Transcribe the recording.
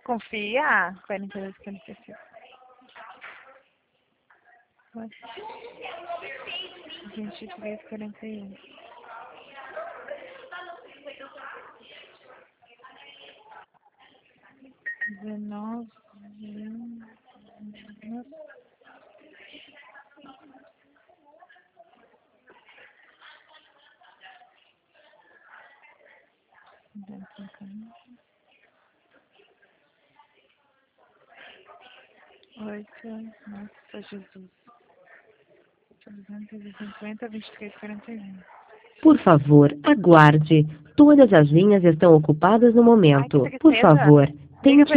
Confia. 42, 45. Oxe. 23, 41. 19. Oito. Nossa, Jesus. 250, 23, 41. Por favor, aguarde. Todas as linhas estão ocupadas no momento. Ai, que Por tristeza. favor, Liga tente